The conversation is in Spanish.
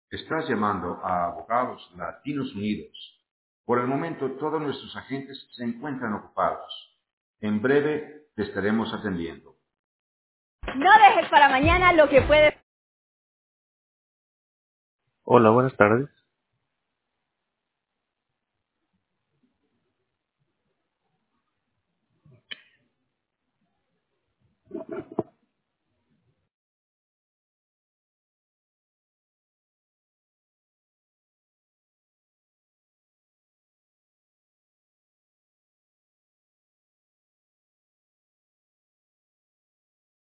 Estás llamando a Abogados Latinos Unidos. Por el momento, todos nuestros agentes se encuentran ocupados. En breve te estaremos atendiendo. No dejes para mañana lo que puedes. Hola, buenas tardes.